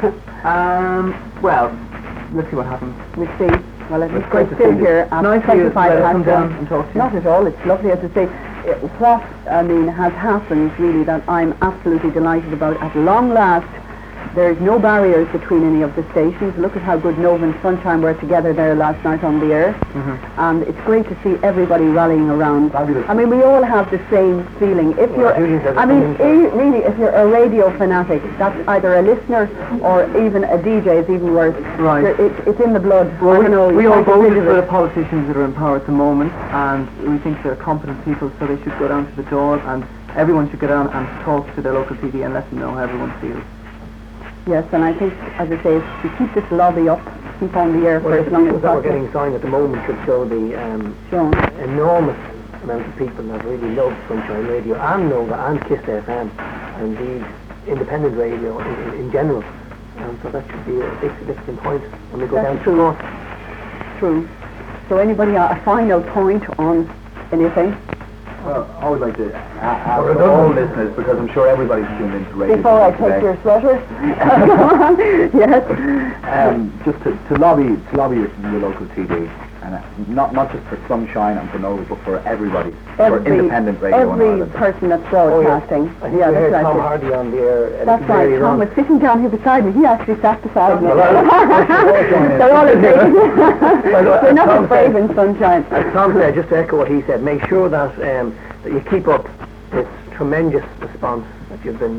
Um, well, let's see what happens. We see. Well, at least It's great we're to still see you. here at Nice of you to twenty-five let us past come down one. and talk to you. Not at all. It's lovely, as I say. Uh, What, I mean, has happened, really, that I'm absolutely delighted about. At long last, there's no barriers between any of the stations. Look at how good Nova and Sunshine were together there last night on the air. Mm-hmm. And it's great to see everybody rallying around. Fabulous. I mean, we all have the same feeling. If you're, I mean, e- really, if you're a radio fanatic, that's either a listener or even a D J is even worse. Right. You're- It's, it's in the blood. Well, I we, don't know, we you all can't get rid voted of for it. the politicians that are in power at the moment, and we think they're competent people, so they should go down to the door, and everyone should go down and talk to their local T V and let them know how everyone feels. Yes, and I think, as I say, if we keep this lobby up, keep on the air for Well, as the long as people that we're possible. getting signed at the moment should show the um, Sean. enormous amount of people that really love Sunshine Radio and Nova and Kiss F M and indeed independent radio in, in, in general. And so that should be a big significant point when we go That's down to true. court. True. So anybody uh, a final point on anything? Well, I would like to ask for all listeners, because I'm sure everybody's tuned into radio Before I today. take your sweater? Go on. Yes. Um, just to, to lobby to lobby your, your local T V, and uh, not not just for Sunshine and for Nova, but for everybody, for Every, independent radio in every Ireland. person that's broadcasting. I think yeah, we that's heard right. Tom Hardy on the air. and That's it's right. very Tom wrong. was sitting down here beside me. He actually sat beside me. Well, I- I should join in. They're all afraid. Well, They're not Tom afraid said- in sunshine. As Tom said, just to echo what he said, make sure that um, that you keep up this tremendous response that you've been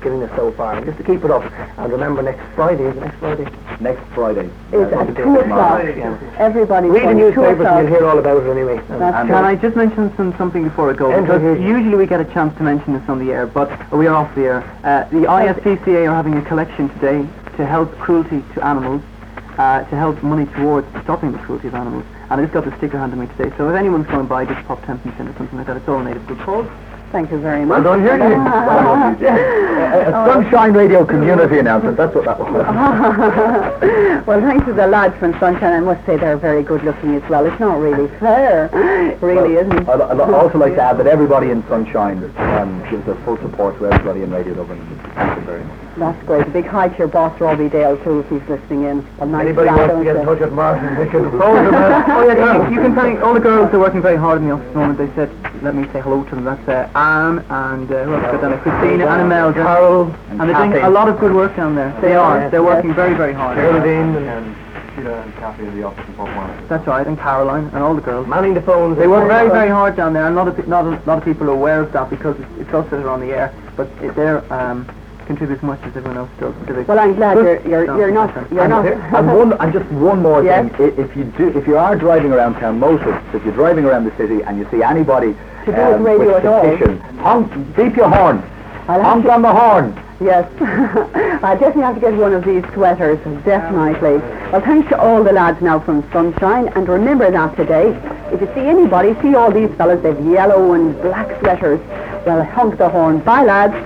giving us so far. And just to keep it up. And remember, next Friday, is it next Friday? Next Friday. It's Yeah, at it's two at o'clock. yeah. Everybody's Read the going two newspapers o'clock. and you'll hear all about it anyway. And- That's and- Can I just mention some, something before I go? Enter Because here. usually we get a chance to mention this on the air, but we are off the air. Uh, the I S P C A are having a collection today to help cruelty to animals, uh, to help money towards stopping the cruelty of animals. And I just got the sticker handed me today, so if anyone's going by, just pop ten pence in or something like that. It's all native good cause. Thank you very Well much. done, here. A Sunshine Radio community announcement. That's what that was. Well, thanks to the lads from Sunshine. I must say they're very good looking as well. It's not really fair. It really isn't. I'd, I'd also like to add that everybody in Sunshine um, gives their full support to everybody in Radio Dublin. Thank you very much. That's great. A big hi to your boss, Robbie Dale, too, if he's listening in. Well, nice Anybody lad, wants to don't get in you? touch with Martin, they can Oh yeah, you, you can thank all the girls who are working very hard in the office at the moment. They said, let me say hello to them. That's uh, Anne and uh, who else got down there? Christina and Imelda. Carol And they're doing a lot of good work down there. They are. They're working very, very hard. Geraldine and And Sheila and Kathy in the office in Port Martin. That's right, and Caroline and all the girls. manning the phones. They work very, very hard down there, and a lot of pe- not a lot of people are aware of that because it's, it's us that are on the air. But it, they're um, contribute as much as everyone else does. To the Well, I'm glad you're you're, you're not you're and, not. and one and just one more Yes. thing. I- If you do, if you are driving around town, motorists, if you're driving around the city and you see anybody To do with radio with at all. petition, honk, beep your horn, I'll have honk to- on the horn. Yes, I definitely have to get one of these sweaters, definitely. Well, thanks to all the lads now from Sunshine, and remember that today, if you see anybody, see all these fellas, they've yellow and black sweaters, well, honk the horn. Bye, lads.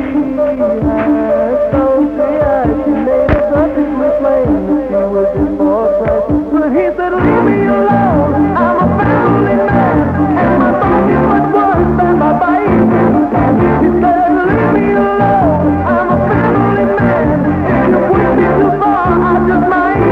But he said, leave me alone, I'm a family man, and my body is much worse than my bite. He said, leave me alone, I'm a family man, if you push me too far, I just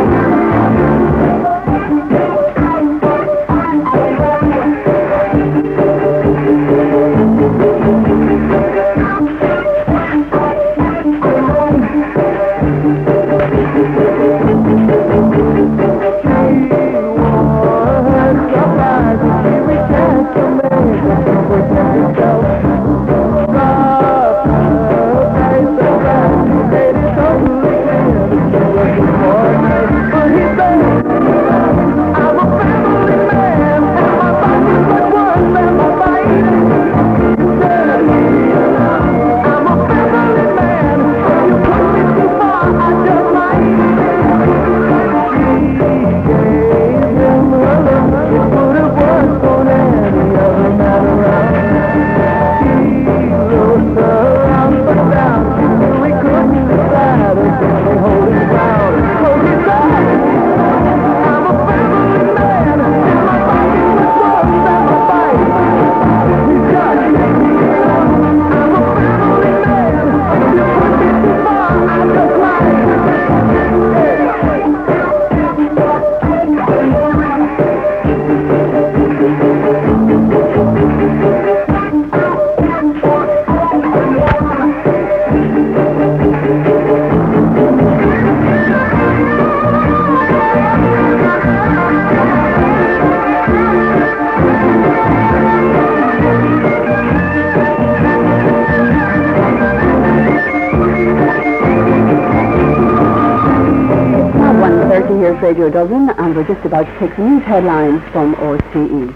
Here's Radio Dublin, and we're just about to take some news headlines from R T E.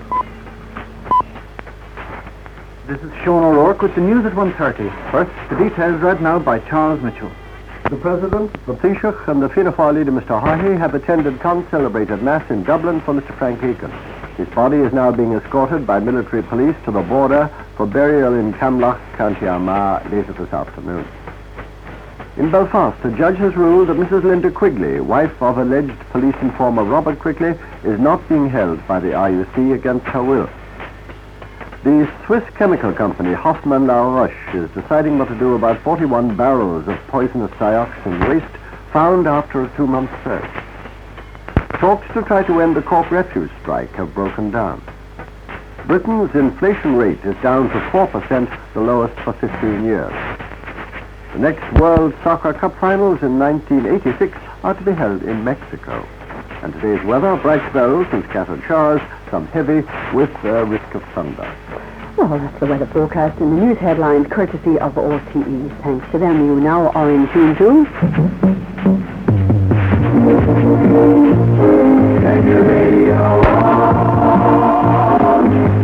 This is Sean O'Rourke with the news at one thirty. First, the details read now by Charles Mitchell. The President, the Taoiseach and the Fianna Fáil leader Mr Haughey have attended con-celebrated Mass in Dublin for Mr Frank Egan. His body is now being escorted by military police to the border for burial in Camlough, County Armagh, later this afternoon. In Belfast, a judge has ruled that Missus Linda Quigley, wife of alleged police informer Robert Quigley, is not being held by the I U C against her will. The Swiss chemical company Hoffmann La Roche is deciding what to do about forty-one barrels of poisonous dioxin waste found after a two-month search. Talks to try to end the Cork refuse strike have broken down. Britain's inflation rate is down to four percent, the lowest for fifteen years. The next World Soccer Cup finals in nineteen eighty-six are to be held in Mexico. And today's weather, bright spells and scattered showers, some heavy with a risk of thunder. Well, that's the weather forecast and the news headlines courtesy of O T E. Thanks to them, you now are in tune to... Turn your radio on.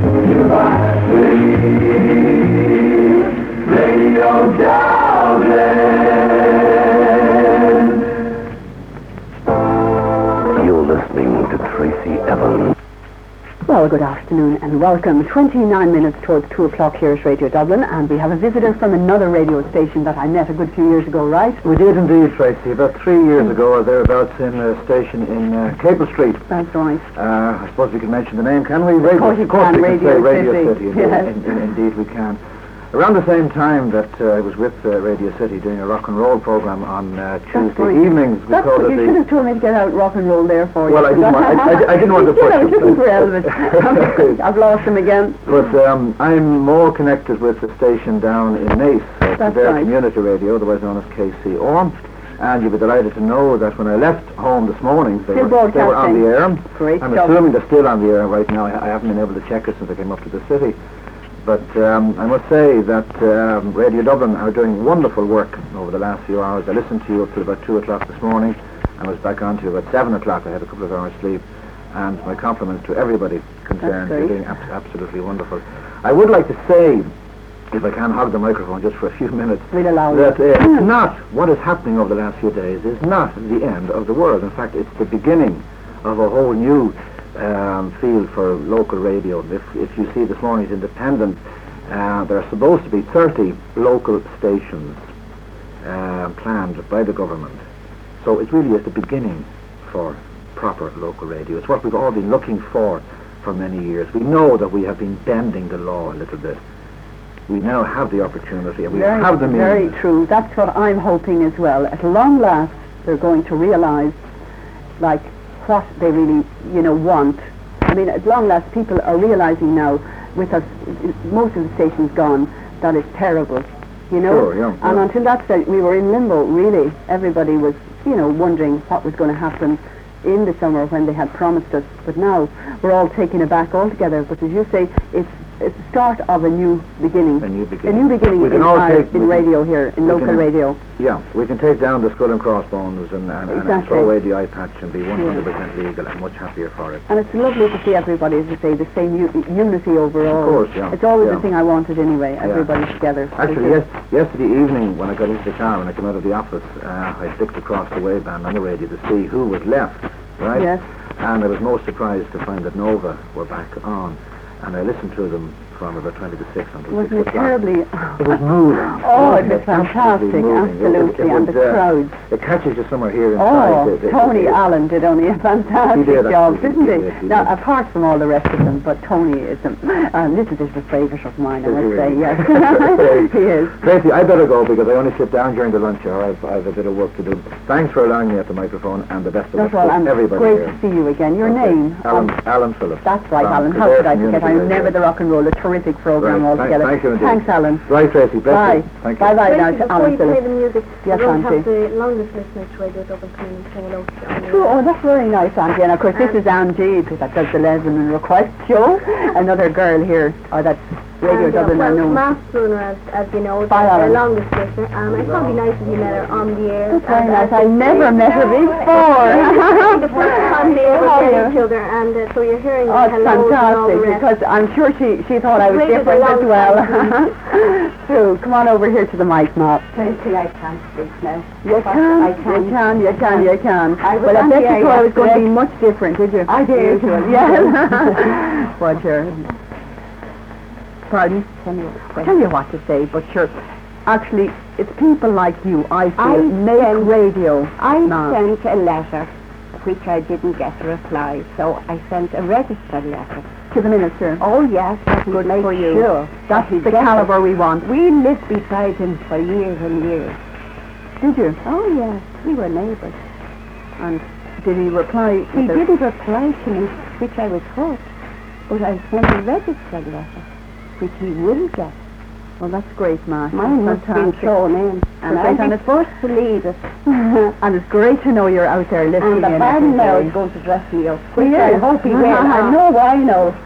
Radio Dublin. You're listening to Tracy Evans. Well, good afternoon and welcome. twenty-nine minutes towards two o'clock here at Radio Dublin, and we have a visitor from another radio station that I met a good few years ago, right? We did indeed, Tracy. About three years ago or thereabouts in a station in uh, Capel Street. That's right. Uh, I suppose we can mention the name, can we? Radio, of course you of course can, we Radio can say Radio City. City. Indeed, Yes. in, in, indeed we can. Around the same time that uh, I was with uh, Radio City doing a rock and roll program on uh, Tuesday right. evenings. We That's called what it you the... should have told me to get out rock and roll there for you. Well, I didn't want, I, I, I didn't want to You push know, him. it isn't relevant. I've lost him again. But um, I'm more connected with the station down in Nace, uh, That's their right. community radio, otherwise known as K C O. And you'll be delighted to know that when I left home this morning, they, Still were, they were on the air. Great I'm job. assuming they're still on the air right now. I, I haven't been able to check it since I came up to the city. But um, I must say that um, Radio Dublin are doing wonderful work over the last few hours. I listened to you up till about two o'clock this morning. I was back on to you about seven o'clock. I had a couple of hours sleep. And my compliments to everybody concerned. You're doing ab- absolutely wonderful. I would like to say, if I can hog the microphone just for a few minutes, We'll allow that you. uh, it's not, what is happening over the last few days is not the end of the world. In fact, it's the beginning of a whole new um, field for local radio. If, if you see this morning's Independent, uh, there are supposed to be thirty local stations uh, planned by the government. So it really is the beginning for proper local radio. It's what we've all been looking for for many years. We know that we have been bending the law a little bit. We now have the opportunity and we Very, have the means. very true. That's what I'm hoping as well. At long last, they're going to realise, like, what they really, you know, want. I mean, at long last, people are realising now, with us, most of the stations gone, that it's terrible, you know? Sure, yeah, And yeah. until that stage, we were in limbo, really. Everybody was, you know, wondering what was going to happen in the summer when they had promised us. But now, we're all taken aback altogether. But as you say, it's it's the start of a new beginning. A new beginning. A new beginning We can in, all our, take- in we can- radio here, in we local can- radio. Yeah, we can take down the skull and crossbones and, and, and Exactly. throw away the eye patch and be one hundred percent legal. I'm much happier for it. And it's lovely to see everybody, as you say, the same u- unity overall. Of course, yeah. It's always Yeah. the thing I wanted anyway, Yeah. everybody together. Actually, yes, yesterday evening when I got into the car, when I came out of the office, uh, I flicked across the waveband on the radio to see who was left, right? Yes. And I was most surprised to find that Nova were back on. And I listened to them from about twenty to six until Wasn't six it o'clock. terribly... It was moving. Oh, it was absolutely fantastic, moving. It- it- absolutely, it and was, the uh, crowds. It catches you somewhere here inside. Oh, The- the- Tony the- Allen did only a fantastic He did, job, actually, didn't he he? did, he now, did. apart from all the rest of them, but Tony is a, a little bit of a favourite of mine, I Is he must say, really? yes. he is. Tracy, I better go because I only sit down during the lunch hour. I've, I've a bit of work to do. Thanks for allowing me at the microphone, and the best of luck That's all, to and everybody great here. to see you again. Your Okay. name? Alan, um, Alan Phillips. That's right, from Alan. How Kildare could I forget? I Community remember Radio. the Rock and Roll, a terrific programme Right. altogether. Thank, thank you indeed. Thanks, Alan. Right, Tracy. Bless Bye. you. Thank you. Bye bye now Tracy, to before Alan you play Phillips. the music, Yes, we don't Auntie. have the longest listeners to Radio Dublin coming and saying hello to you. True, oh, that's very nice, Angie. And of course, this is Angie, that does the Lesbian Request show. Another girl here, or that's Radio And, uh, Dublin, I well, know. Mass Spooner, as, as you know, is Bye, our Alan. longest listener. Um, it's probably nice if you met her on the air. That's very And, nice. uh, I never met her before. the first time they ever How are met you? each other, and uh, so you're hearing Oh, the it's hellos and all the fantastic, rest. because I'm sure she, she thought I was Waited a different as long well. time. True, come on over here to the mic, Mark. Tracy, I can't speak now. You can, I you can. can, you can, you can. I was Well, I on bet the you air thought I was going to be yesterday. much different, did you? I did. Usual, yes. Well, sure. Pardon? I'll tell you what to say, but sure. Actually, it's people like you, I feel, I make sent- radio. I No. sent a letter, which I didn't get a reply, so I sent a registered letter. To the minister. Oh, yes, that Good would make for you. sure. That's that he the gets calibre it. we want. We lived beside him for years and years. Did you? Oh, yes, we were neighbours. And did he reply? He with a- didn't reply to me, which I was hurt, but I sent a registered letter, which he will get. Well, that's great, Ma. Mine That's must have been fantastic. thrown in, and Great, I'll and be it's- forced to leave it. And it's great to know you're out there listening And the in band every now day. is going to dress me up, He which I is. hope he will. I know I know.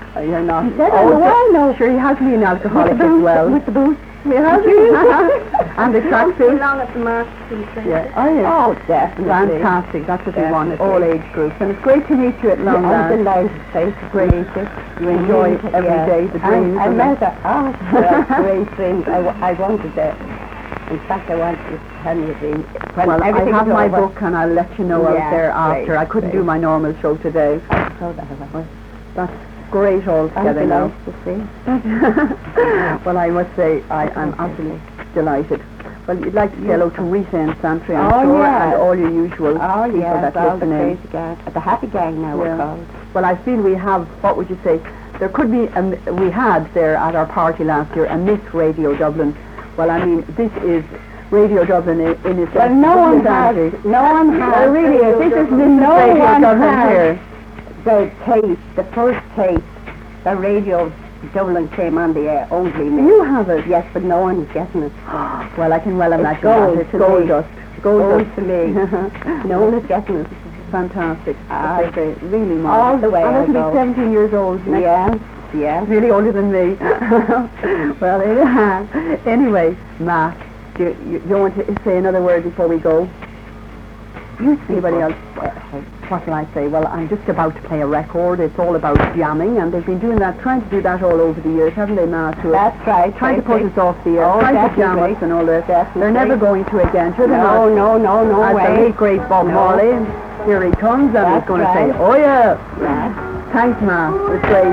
Uh, you're not. He said, Oh, oh, well, no. Sure, he has been alcoholic With the as boots, well. with the boots. He has And the Too tracksuit. long at the mark. Yeah. Oh, yes. Oh, definitely. Fantastic. That's what we want. Definitely. All age groups. And it's great to meet you at Long I'm Last. delighted. Thanks. Great. You enjoy Mm, every yeah. day the dreams. I, I and met the- her. Oh, well, great dreams. I, wa- I wanted to. In fact, I wanted to tell you a dream. When Well, I everything have is my over. book and I'll let you know out Yeah, there great, after. I couldn't do great. my normal show today. So that I That's great altogether I'm now. delighted to see. Well, I must say I, I'm absolutely delighted. Well, you'd like to say hello to Rita and Santry, I'm Oh, sure, yeah. and all your usual Oh, people yeah, that all the listen in. crazy gang. The happy gang now Yeah. we're called. Well, I feel we have, what would you say, there could be, a, m- we had there at our party last year, a Miss Radio Dublin. Well, I mean, this is Radio Dublin in, in its Well, no one has. entirety. No one has. Well, really, is. This is Miss No Radio one Dublin has. here. The taste, the first taste, the radio Dublin came on the air, only me. You have it? Yes, but no one is getting it. Well, I can well It's imagine gold that. It's to gold me. dust. Gold, Gold dust. to me. No one is getting it. Fantastic. Ah, That's okay. Really, Mom. all the way And I it'll go. be seventeen years old next Yes, yes. really older than me. Well, anyhow, anyway, Matt, do you, you, you want to say another word before we go? You Anybody else? Uh, what will I say? Well, I'm just about to play a record. It's all about jamming, and they've been doing that, trying to do that all over the years, haven't they, Matt? To us? That's right. Trying to put Tracy. us off the air, Oh, trying to jam definitely. us and all that. Definitely. They're never going to again, sure they're No, not. no, no, no As the way. late great Bob No. Marley, and here he comes, and That's he's going to right. say, "Oh yeah." Yes. Thanks, Matt. It's great.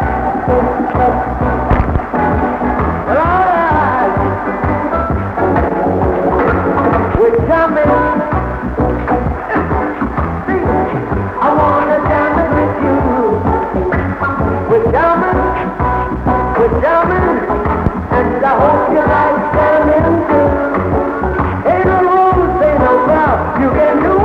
We're jamming. I wanna jam it with you. We're jamming. We're jamming. And I hope you like jamming too. Ain't no rules, ain't no crowd. You can do